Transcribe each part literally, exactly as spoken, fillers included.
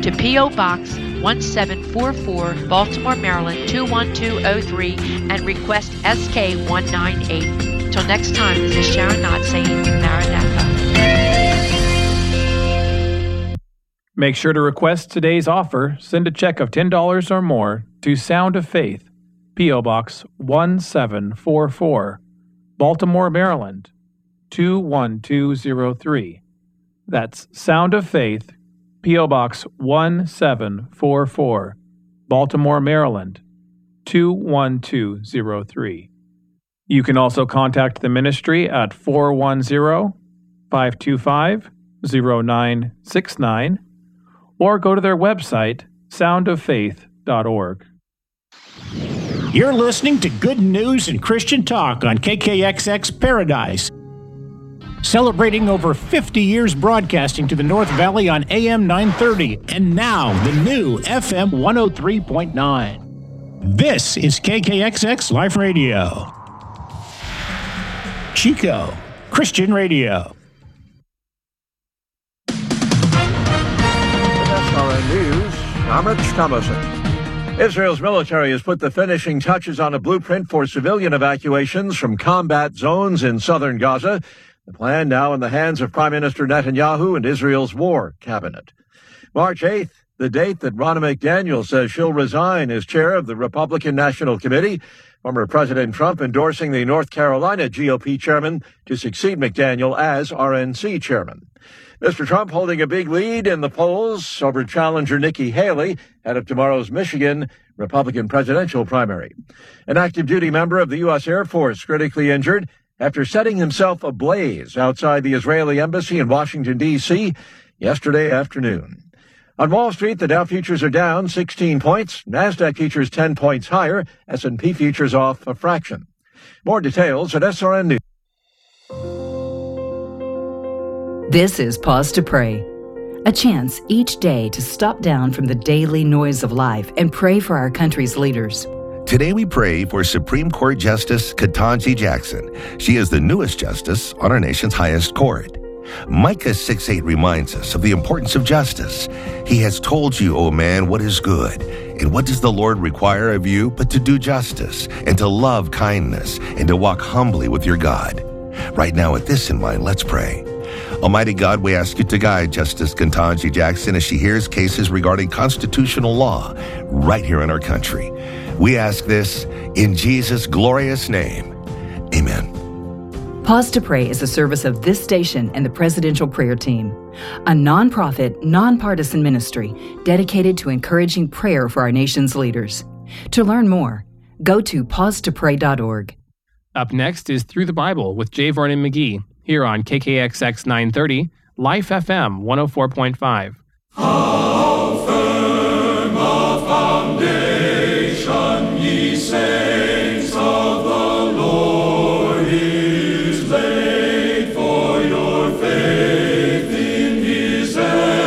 to P O. Box one seven four four, Baltimore, Maryland two one two oh three, and request S K one nine eight. Till next time, this is Sharon Knott saying Maranatha. Make sure to request today's offer. Send a check of ten dollars or more to Sound of Faith, P O. Box one seven four four, Baltimore, Maryland two one two oh three. That's Sound of Faith, P O. Box one seven four four, Baltimore, Maryland two one two oh three. You can also contact the ministry at four one zero, five two five, zero nine six nine or go to their website, sound of faith dot org. You're listening to Good News and Christian Talk on K K X X Paradise. Celebrating over fifty years broadcasting to the North Valley on A M nine thirty, and now the new F M one oh three point nine. This is K K X X Life Radio. Chico, Christian Radio. S R N News, I'm Rich Thomason. Israel's military has put the finishing touches on a blueprint for civilian evacuations from combat zones in southern Gaza. The plan now in the hands of Prime Minister Netanyahu and Israel's war cabinet. March eighth, the date that Ronna McDaniel says she'll resign as chair of the Republican National Committee. Former President Trump endorsing the North Carolina G O P chairman to succeed McDaniel as R N C chairman. Mister Trump holding a big lead in the polls over challenger Nikki Haley ahead of tomorrow's Michigan Republican presidential primary. An active duty member of the U S Air Force critically injured after setting himself ablaze outside the Israeli embassy in Washington, D C yesterday afternoon. On Wall Street, the Dow futures are down sixteen points. NASDAQ futures ten points higher. S and P futures off a fraction. More details at S R N News. This is Pause to Pray, a chance each day to stop down from the daily noise of life and pray for our country's leaders. Today we pray for Supreme Court Justice Ketanji Jackson. She is the newest justice on our nation's highest court. Micah six eight reminds us of the importance of justice. He has told you, O man, what is good. And what does the Lord require of you but to do justice and to love kindness and to walk humbly with your God? Right now, with this in mind, let's pray. Almighty God, we ask you to guide Justice Ketanji Jackson as she hears cases regarding constitutional law right here in our country. We ask this in Jesus' glorious name. Amen. Pause to Pray is a service of this station and the Presidential Prayer Team, a nonprofit, nonpartisan ministry dedicated to encouraging prayer for our nation's leaders. To learn more, go to pause to pray dot org. Up next is Through the Bible with J. Vernon McGee, here on K K X X nine thirty, Life F M one oh four point five. How firm a foundation, ye saints of the Lord, is laid for your faith in his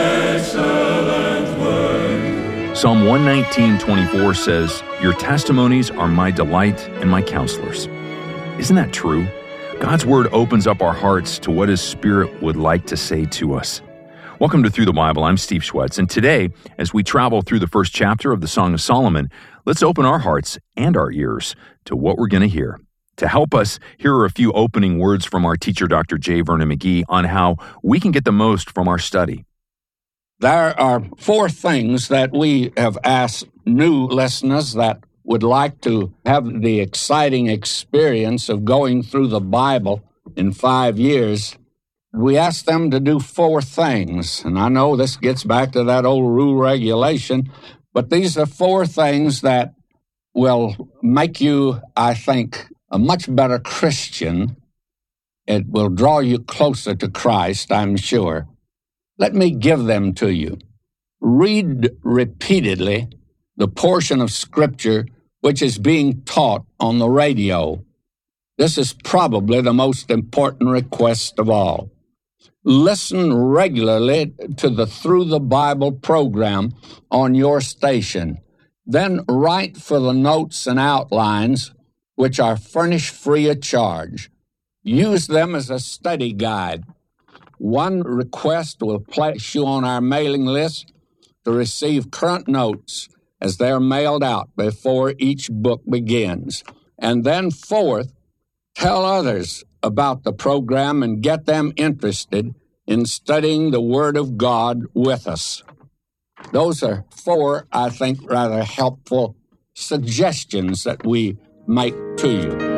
excellent word. Psalm one nineteen twenty-four says, "Your testimonies are my delight and my counselors." Isn't that true? God's Word opens up our hearts to what His Spirit would like to say to us. Welcome to Through the Bible. I'm Steve Schwetz, and today, as we travel through the first chapter of the Song of Solomon, let's open our hearts and our ears to what we're going to hear. To help us, here are a few opening words from our teacher, Doctor J. Vernon McGee, on how we can get the most from our study. There are four things that we have asked new listeners that would like to have the exciting experience of going through the Bible in five years. We ask them to do four things. And I know this gets back to that old rule regulation, but these are four things that will make you, I think, a much better Christian. It will draw you closer to Christ, I'm sure. Let me give them to you. Read repeatedly the portion of Scripture which is being taught on the radio. This is probably the most important request of all. Listen regularly to the Through the Bible program on your station. Then write for the notes and outlines, which are furnished free of charge. Use them as a study guide. One request will place you on our mailing list to receive current notes as they're mailed out before each book begins. And then fourth, tell others about the program and get them interested in studying the Word of God with us. Those are four, I think, rather helpful suggestions that we make to you.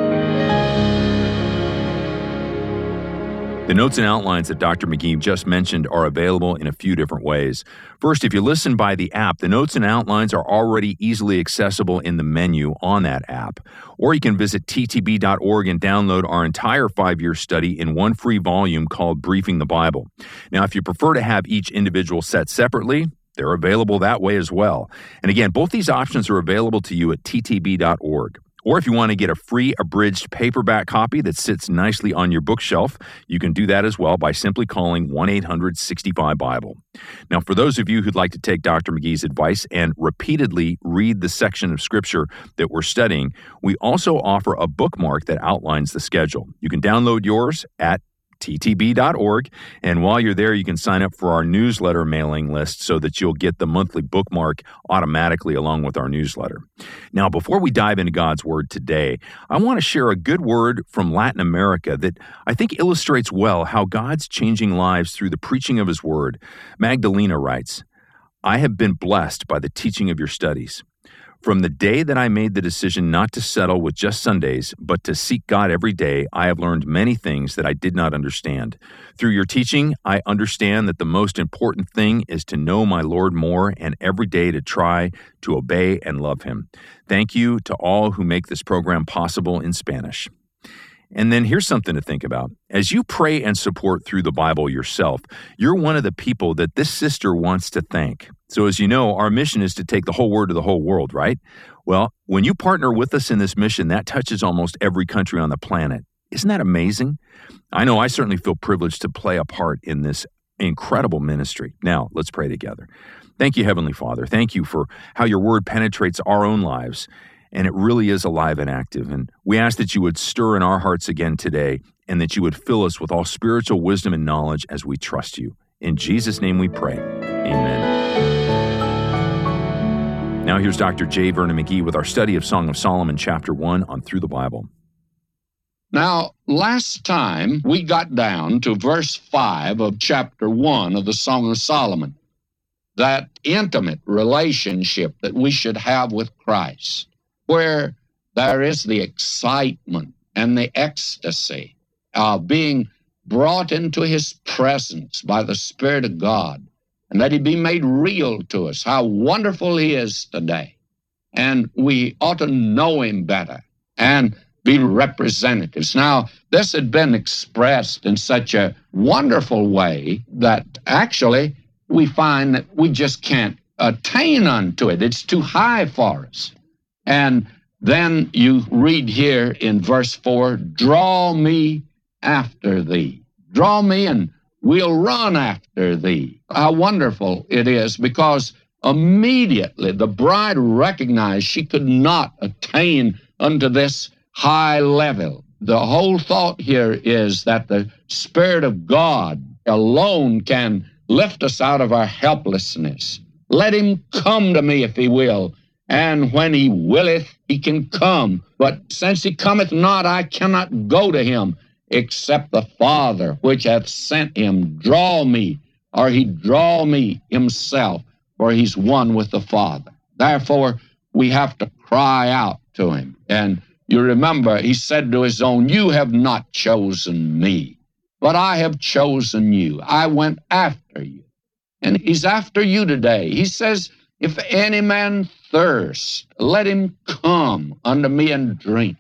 The notes and outlines that Doctor McGee just mentioned are available in a few different ways. First, if you listen by the app, the notes and outlines are already easily accessible in the menu on that app. Or you can visit T T B dot org and download our entire five-year study in one free volume called Briefing the Bible. Now, if you prefer to have each individual set separately, they're available that way as well. And again, both these options are available to you at T T B dot org. Or if you want to get a free abridged paperback copy that sits nicely on your bookshelf, you can do that as well by simply calling one eight hundred sixty-five Bible. Now, for those of you who'd like to take Doctor McGee's advice and repeatedly read the section of Scripture that we're studying, we also offer a bookmark that outlines the schedule. You can download yours at T T B dot org, and while you're there, you can sign up for our newsletter mailing list so that you'll get the monthly bookmark automatically along with our newsletter. Now, before we dive into God's Word today, I want to share a good word from Latin America that I think illustrates well how God's changing lives through the preaching of His Word. Magdalena writes, "I have been blessed by the teaching of your studies. From the day that I made the decision not to settle with just Sundays, but to seek God every day, I have learned many things that I did not understand. Through your teaching, I understand that the most important thing is to know my Lord more and every day to try to obey and love Him. Thank you to all who make this program possible in Spanish." And then here's something to think about. As you pray and support through the Bible yourself, you're one of the people that this sister wants to thank. So as you know, our mission is to take the whole word to the whole world, right? Well, when you partner with us in this mission, that touches almost every country on the planet. Isn't that amazing? I know I certainly feel privileged to play a part in this incredible ministry. Now, let's pray together. Thank you, Heavenly Father. Thank you for how your word penetrates our own lives. And it really is alive and active. And we ask that you would stir in our hearts again today and that you would fill us with all spiritual wisdom and knowledge as we trust you. In Jesus' name we pray. Amen. Now here's Doctor J. Vernon McGee with our study of Song of Solomon, Chapter one on Through the Bible. Now, last time we got down to verse five of Chapter one of the Song of Solomon, that intimate relationship that we should have with Christ, where there is the excitement and the ecstasy of being brought into His presence by the Spirit of God, and that He be made real to us, how wonderful He is today. And we ought to know Him better and be representatives. Now, this had been expressed in such a wonderful way that actually we find that we just can't attain unto it. It's too high for us. And then you read here in verse four, "Draw me after thee. Draw me and we'll run after thee." How wonderful it is, because immediately the bride recognized she could not attain unto this high level. The whole thought here is that the Spirit of God alone can lift us out of our helplessness. Let Him come to me if He will. And when He willeth, He can come. But since He cometh not, I cannot go to Him, except the Father which hath sent Him draw me, or He draw me Himself, for He's one with the Father. Therefore, we have to cry out to Him. And you remember, He said to His own, "You have not chosen me, but I have chosen you. I went after you." And He's after you today. He says, "If any man thirst, let him come unto me and drink."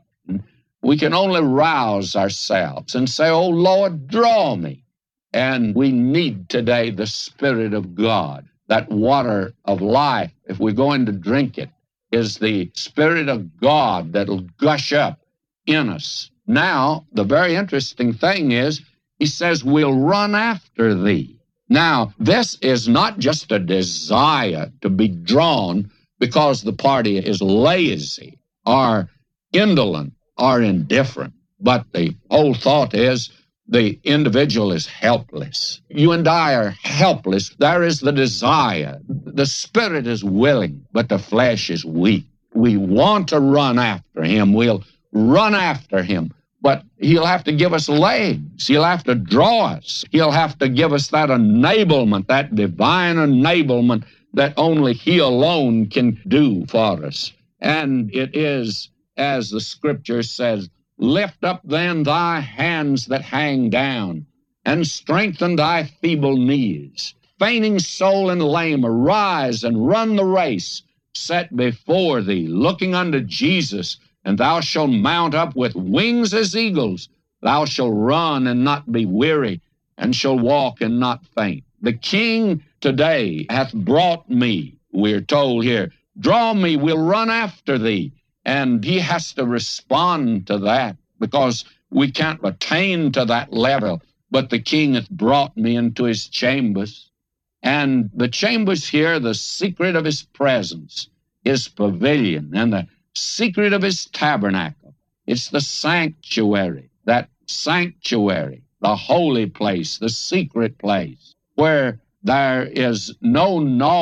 We can only rouse ourselves and say, "Oh, Lord, draw me." And we need today the Spirit of God. That water of life, if we're going to drink it, is the Spirit of God that'll gush up in us. Now, the very interesting thing is, He says, "We'll run after thee." Now, this is not just a desire to be drawn because the party is lazy or indolent or indifferent, but the whole thought is the individual is helpless. You and I are helpless. There is the desire. The spirit is willing, but the flesh is weak. We want to run after him. We'll run after him. But he'll have to give us legs. He'll have to draw us. He'll have to give us that enablement, that divine enablement that only he alone can do for us. And it is, as the scripture says, lift up then thy hands that hang down, and strengthen thy feeble knees. Fainting soul and lame, arise and run the race set before thee, looking unto Jesus, and thou shalt mount up with wings as eagles. Thou shalt run and not be weary, and shalt walk and not faint. The King today hath brought me, we're told here. Draw me, we'll run after thee. And he has to respond to that, because we can't attain to that level. But the King hath brought me into his chambers. And the chambers here, the secret of his presence, his pavilion, and the secret of his tabernacle. It's the sanctuary, that sanctuary, the holy place, the secret place, where there is no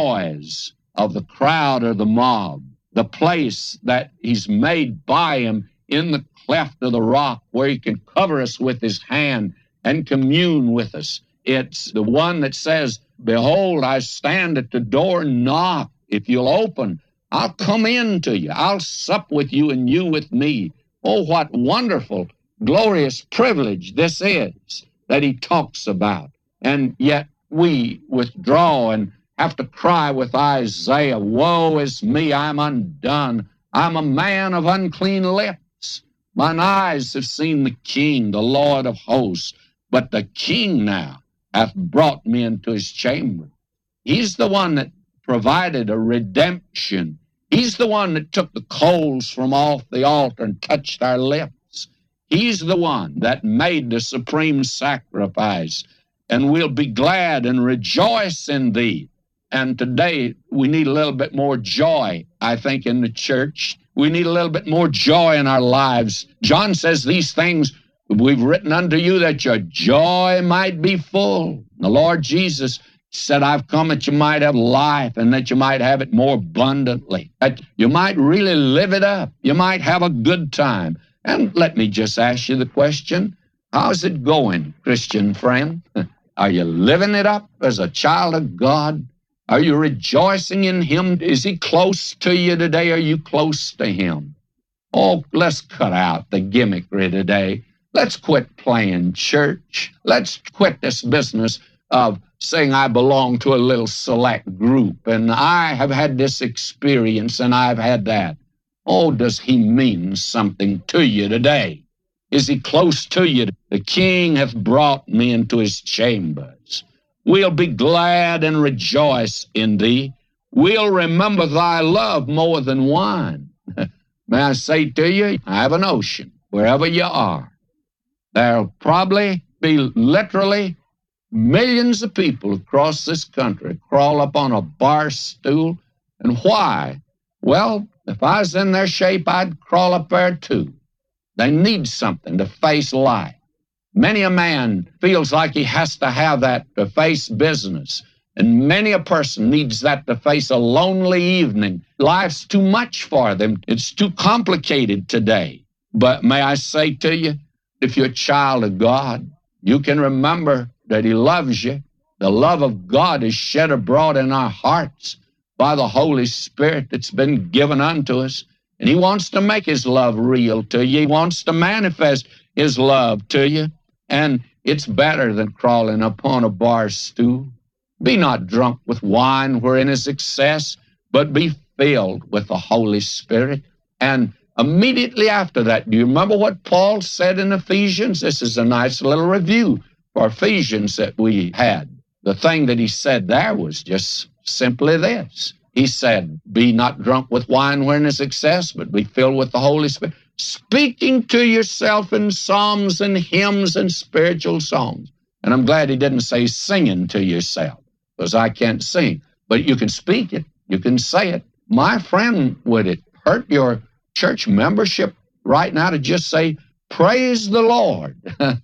noise of the crowd or the mob, the place that he's made by him in the cleft of the rock, where he can cover us with his hand and commune with us. It's the one that says, behold, I stand at the door and knock. If you'll open, I'll come in to you. I'll sup with you and you with me. Oh, what wonderful, glorious privilege this is that he talks about. And yet we withdraw and have to cry with Isaiah, woe is me, I'm undone. I'm a man of unclean lips. Mine eyes have seen the King, the Lord of hosts. But the King now hath brought me into his chamber. He's the one that provided a redemption. He's the one that took the coals from off the altar and touched our lips. He's the one that made the supreme sacrifice. And we'll be glad and rejoice in thee. And today we need a little bit more joy, I think, in the church. We need a little bit more joy in our lives. John says these things we've written unto you that your joy might be full. The Lord Jesus said, I've come that you might have life and that you might have it more abundantly, that you might really live it up. You might have a good time. And let me just ask you the question, how's it going, Christian friend? Are you living it up as a child of God? Are you rejoicing in him? Is he close to you today? Are you close to him? Oh, let's cut out the gimmickry today. Let's quit playing church. Let's quit this business of saying I belong to a little select group and I have had this experience and I've had that. Oh, does he mean something to you today? Is he close to you? The King hath brought me into his chambers. We'll be glad and rejoice in thee. We'll remember thy love more than wine. May I say to you, I have a notion, wherever you are, there'll probably be literally millions of people across this country crawl up on a bar stool. And why? Well, if I was in their shape, I'd crawl up there too. They need something to face life. Many a man feels like he has to have that to face business. And many a person needs that to face a lonely evening. Life's too much for them. It's too complicated today. But may I say to you, if you're a child of God, you can remember that he loves you. The love of God is shed abroad in our hearts by the Holy Spirit that's been given unto us. And he wants to make his love real to you. He wants to manifest his love to you. And it's better than crawling upon a bar stool. Be not drunk with wine wherein is excess, but be filled with the Holy Spirit. And immediately after that, do you remember what Paul said in Ephesians? This is a nice little review for Ephesians that we had. The thing that he said there was just simply this. He said, be not drunk with wine wherein is excess, but be filled with the Holy Spirit, speaking to yourself in psalms and hymns and spiritual songs. And I'm glad he didn't say singing to yourself, because I can't sing. But you can speak it. You can say it. My friend, would it hurt your church membership right now to just say, praise the Lord?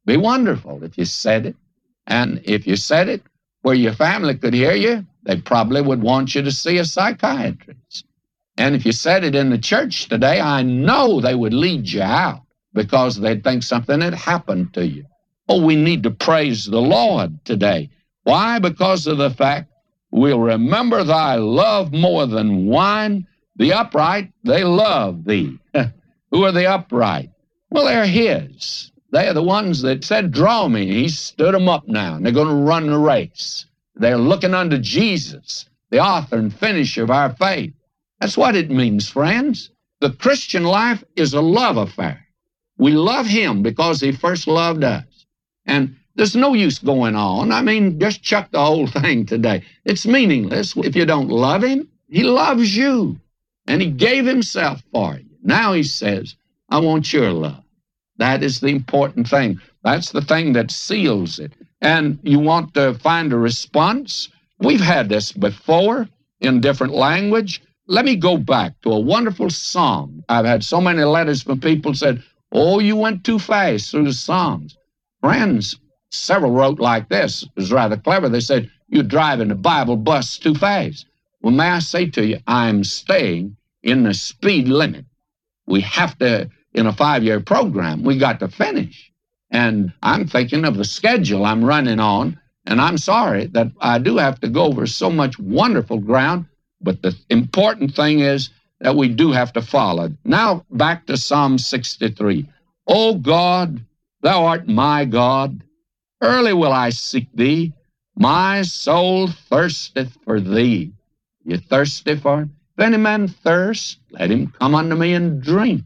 Be wonderful if you said it. And if you said it where your family could hear you, they probably would want you to see a psychiatrist. And if you said it in the church today, I know they would lead you out because they'd think something had happened to you. Oh, we need to praise the Lord today. Why? Because of the fact we'll remember thy love more than wine. The upright, they love thee. Who are the upright? Well, they're his. They are the ones that said, draw me. He stood them up now, and they're going to run the race. They're looking unto Jesus, the author and finisher of our faith. That's what it means, friends. The Christian life is a love affair. We love him because he first loved us. And there's no use going on. I mean, just chuck the whole thing today. It's meaningless if you don't love him. He loves you, and he gave himself for you. Now he says, I want your love. That is the important thing. That's the thing that seals it. And you want to find a response? We've had this before in different language. Let me go back to a wonderful psalm. I've had so many letters from people who said, oh, you went too fast through the Psalms. Friends, several wrote like this. It was rather clever. They said, you're driving the Bible bus too fast. Well, may I say to you, I'm staying in the speed limit. We have to, in a five-year program, we got to finish. And I'm thinking of the schedule I'm running on, and I'm sorry that I do have to go over so much wonderful ground, but the important thing is that we do have to follow. Now, back to Psalm sixty-three. O God, thou art my God. Early will I seek thee. My soul thirsteth for thee. You thirsty for him? If any man thirst, let him come unto me and drink.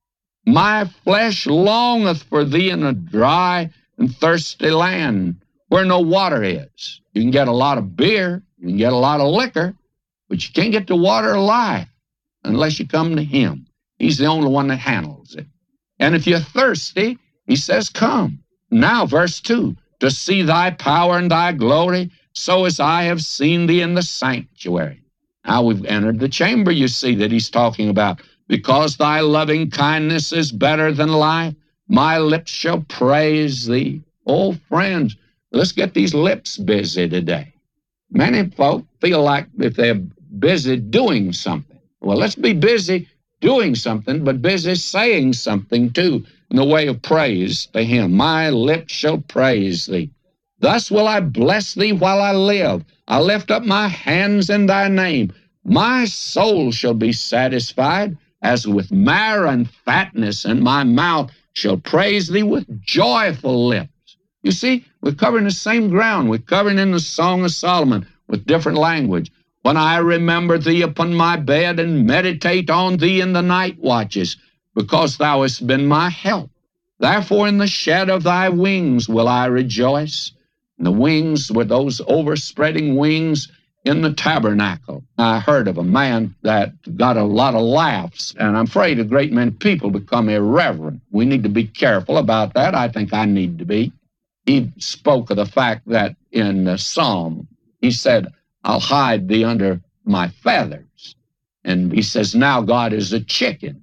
My flesh longeth for thee in a dry and thirsty land where no water is. You can get a lot of beer, you can get a lot of liquor, but you can't get the water of life unless you come to him. He's the only one that handles it. And if you're thirsty, he says, come. Now, verse two, to see thy power and thy glory, so as I have seen thee in the sanctuary. Now we've entered the chamber, you see, that he's talking about. Because thy loving kindness is better than life, my lips shall praise thee. Oh, friends, let's get these lips busy today. Many folk feel like if they're busy doing something. Well, let's be busy doing something, but busy saying something too, in the way of praise to him. My lips shall praise thee. Thus will I bless thee while I live. I lift up my hands in thy name. My soul shall be satisfied as with marrow and fatness, and my mouth shall praise thee with joyful lips. You see, we're covering the same ground. We're covering in the Song of Solomon with different language. When I remember thee upon my bed and meditate on thee in the night watches, because thou hast been my help. Therefore in the shadow of thy wings will I rejoice. And the wings were those overspreading wings in the tabernacle. I heard of a man that got a lot of laughs, and I'm afraid a great many people become irreverent. We need to be careful about that. I think I need to be. He spoke of the fact that in the Psalm, he said, I'll hide thee under my feathers. And he says, now God is a chicken.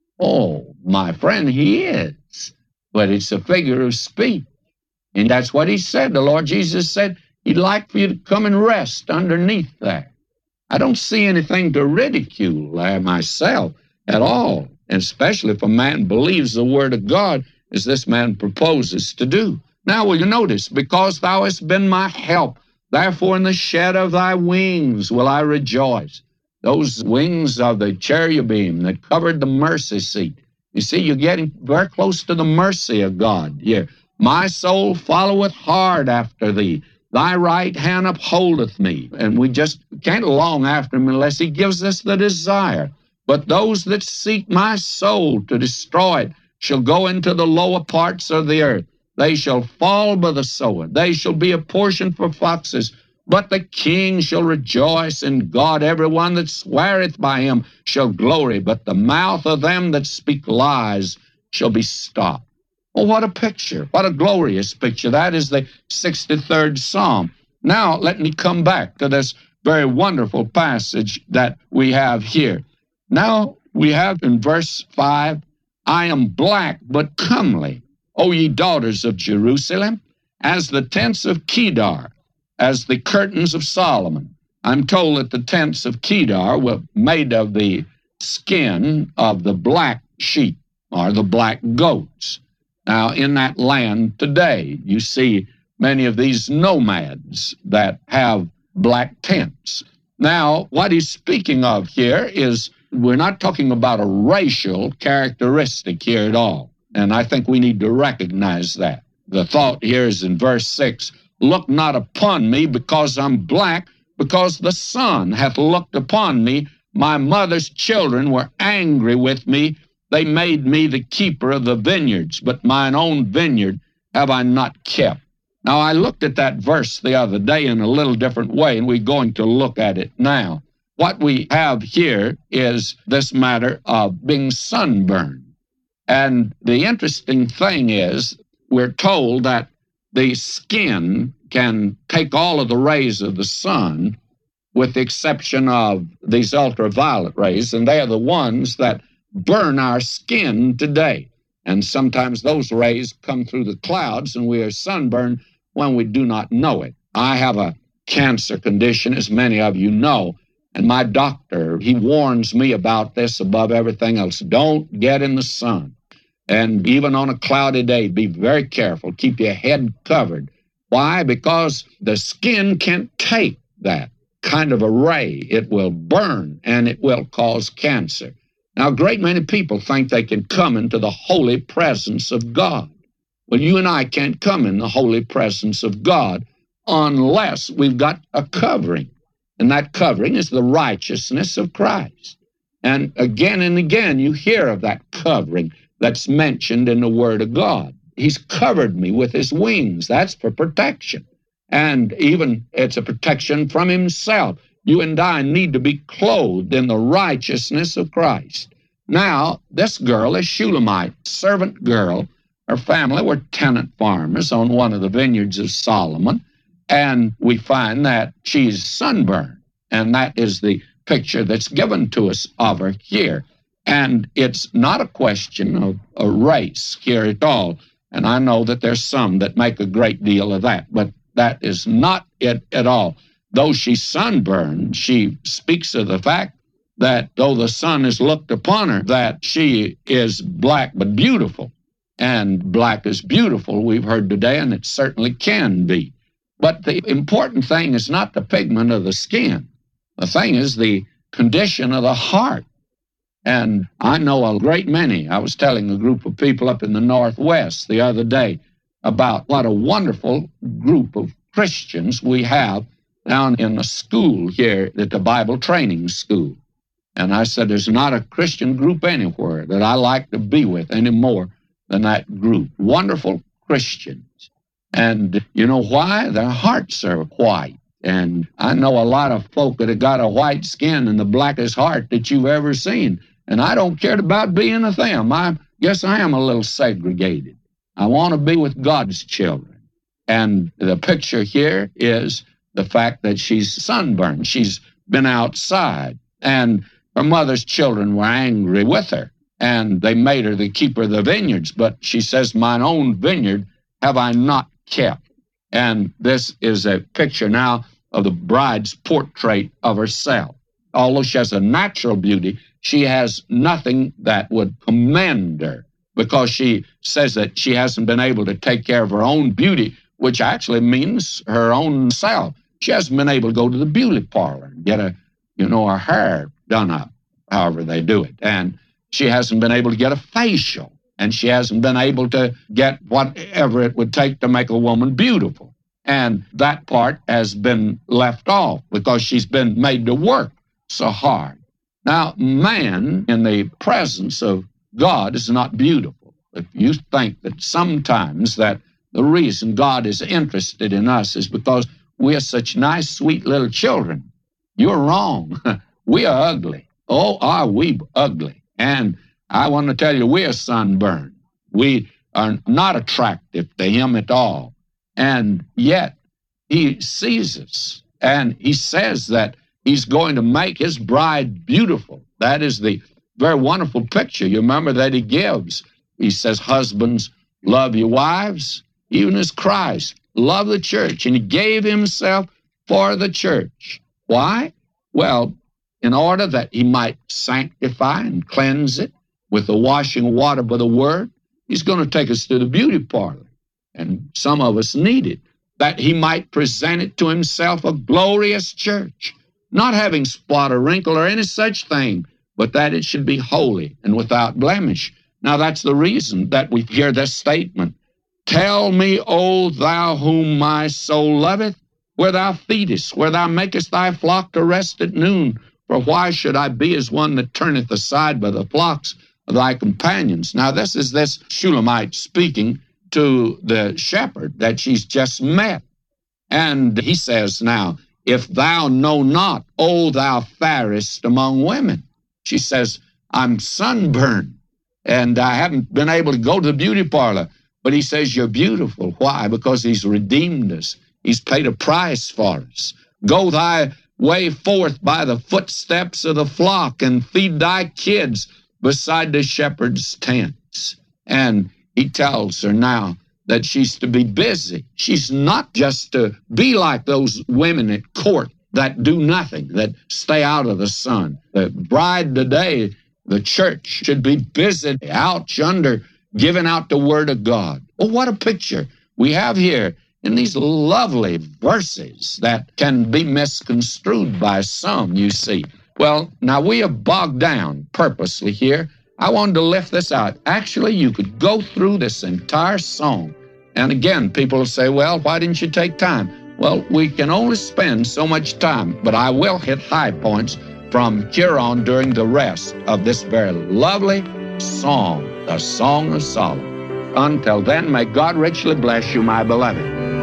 Oh, my friend, he is. But it's a figure of speech. And that's what he said. The Lord Jesus said, he'd like for you to come and rest underneath there. I don't see anything to ridicule there myself at all, and especially if a man believes the word of God as this man proposes to do. Now, will you notice, because thou hast been my help, therefore in the shadow of thy wings will I rejoice. Those wings of the cherubim that covered the mercy seat. You see, you're getting very close to the mercy of God here. My soul followeth hard after thee. Thy right hand upholdeth me. And we just can't long after him unless he gives us the desire. But those that seek my soul to destroy it shall go into the lower parts of the earth. They shall fall by the sword. They shall be a portion for foxes. But the king shall rejoice in God. Every one that sweareth by him shall glory. But the mouth of them that speak lies shall be stopped. Oh, what a picture. What a glorious picture. That is the sixty-third Psalm. Now, let me come back to this very wonderful passage that we have here. Now, we have in verse five, I am black but comely. O ye daughters of Jerusalem, as the tents of Kedar, as the curtains of Solomon. I'm told that the tents of Kedar were made of the skin of the black sheep or the black goats. Now, in that land today, you see many of these nomads that have black tents. Now, what he's speaking of here is we're not talking about a racial characteristic here at all. And I think we need to recognize that. The thought here is in verse six, look not upon me because I'm black, because the sun hath looked upon me. My mother's children were angry with me. They made me the keeper of the vineyards, but mine own vineyard have I not kept. Now, I looked at that verse the other day in a little different way, and we're going to look at it now. What we have here is this matter of being sunburned. And the interesting thing is, we're told that the skin can take all of the rays of the sun, with the exception of these ultraviolet rays, and they are the ones that burn our skin today. And sometimes those rays come through the clouds, and we are sunburned when we do not know it. I have a cancer condition, as many of you know, and my doctor, he warns me about this above everything else. Don't get in the sun. And even on a cloudy day, be very careful. Keep your head covered. Why? Because the skin can't take that kind of a ray. It will burn, and it will cause cancer. Now, a great many people think they can come into the holy presence of God. Well, you and I can't come in the holy presence of God unless we've got a covering. And that covering is the righteousness of Christ. And again and again, you hear of that covering that's mentioned in the Word of God. He's covered me with his wings. That's for protection. And even it's a protection from himself. You and I need to be clothed in the righteousness of Christ. Now, this girl is Shulamite, servant girl. Her family were tenant farmers on one of the vineyards of Solomon. And we find that she's sunburned. And that is the picture that's given to us of her here. And it's not a question of a race here at all. And I know that there's some that make a great deal of that, but that is not it at all. Though she's sunburned, she speaks of the fact that though the sun is looked upon her, that she is black but beautiful. And black is beautiful, we've heard today, and it certainly can be. But the important thing is not the pigment of the skin. The thing is the condition of the heart. And I know a great many. I was telling a group of people up in the Northwest the other day about what a wonderful group of Christians we have down in a school here at the Bible Training School. And I said, there's not a Christian group anywhere that I like to be with any more than that group. Wonderful Christians. And you know why? Their hearts are white. And I know a lot of folk that have got a white skin and the blackest heart that you've ever seen. And I don't care about being with them. I guess I am a little segregated. I want to be with God's children. And the picture here is the fact that she's sunburned. She's been outside. And her mother's children were angry with her. And they made her the keeper of the vineyards. But she says, mine own vineyard have I not kept. And this is a picture now of the bride's portrait of herself. Although she has a natural beauty, she has nothing that would commend her, because she says that she hasn't been able to take care of her own beauty, which actually means her own self. She hasn't been able to go to the beauty parlor and get a, you know, her hair done up, however they do it. And she hasn't been able to get a facial. And she hasn't been able to get whatever it would take to make a woman beautiful. And that part has been left off because she's been made to work so hard. Now, man in the presence of God is not beautiful. If you think that sometimes that the reason God is interested in us is because we are such nice, sweet little children, you're wrong. We are ugly. Oh, are we ugly? And I want to tell you, we are sunburned. We are not attractive to him at all. And yet, he sees us, and he says that he's going to make his bride beautiful. That is the very wonderful picture. You remember that he gives. He says, husbands, Love your wives, even as Christ loved the church, and he gave himself for the church. Why? Well, in order that he might sanctify and cleanse it with the washing water by the word, he's going to take us to the beauty parlor, and some of us need it, that he might present it to himself a glorious church, not having spot or wrinkle or any such thing, but that it should be holy and without blemish. Now, that's the reason that we hear this statement, "Tell me, O thou whom my soul loveth, where thou feedest, where thou makest thy flock to rest at noon. For why should I be as one that turneth aside by the flocks of thy companions?" Now, this is this Shulamite speaking to the shepherd that she's just met. And he says now, "If thou know not, O thou fairest among women." She says, "I'm sunburned, and I haven't been able to go to the beauty parlor." But he says, "You're beautiful." Why? Because he's redeemed us. He's paid a price for us. "Go thy way forth by the footsteps of the flock, and feed thy kids beside the shepherd's tents." And he tells her now that she's to be busy. She's not just to be like those women at court that do nothing, that stay out of the sun. The bride today, the church, should be busy out yonder giving out the word of God. Oh, what a picture we have here in these lovely verses that can be misconstrued by some, you see. Well, now we have bogged down purposely here. I wanted to lift this out. Actually, you could go through this entire song. And again, people will say, "Well, why didn't you take time?" Well, we can only spend so much time, but I will hit high points from here on during the rest of this very lovely song, the Song of Solomon. Until then, may God richly bless you, my beloved.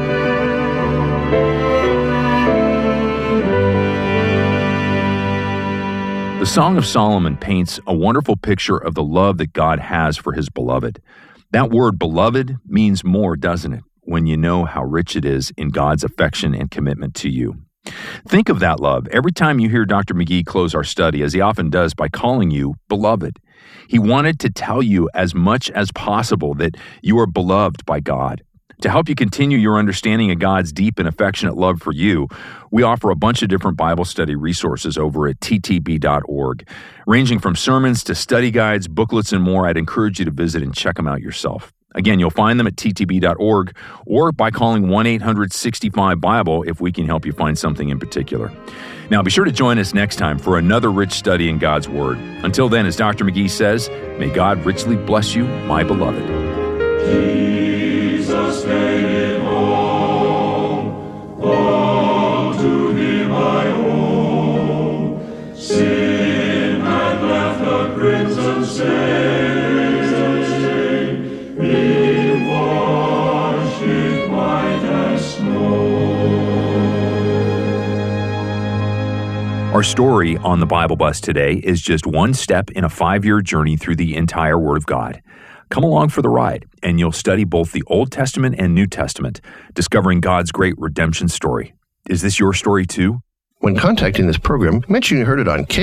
The Song of Solomon paints a wonderful picture of the love that God has for his beloved. That word beloved means more, doesn't it, when you know how rich it is in God's affection and commitment to you. Think of that love every time you hear Doctor McGee close our study, as he often does by calling you beloved. He wanted to tell you as much as possible that you are beloved by God. To help you continue your understanding of God's deep and affectionate love for you, we offer a bunch of different Bible study resources over at T T B dot org. Ranging from sermons to study guides, booklets, and more, I'd encourage you to visit and check them out yourself. Again, you'll find them at T T B dot org or by calling one eight hundred sixty-five Bible if we can help you find something in particular. Now, be sure to join us next time for another rich study in God's Word. Until then, as Doctor McGee says, may God richly bless you, my beloved. Jesus made it home, all to him I owe. Sin had left a crimson stain, he washed it white as snow. Our story on the Bible Bus today is just one step in a five-year journey through the entire Word of God. Come along for the ride, and you'll study both the Old Testament and New Testament, discovering God's great redemption story. Is this your story too? When contacting this program, mention you heard it on K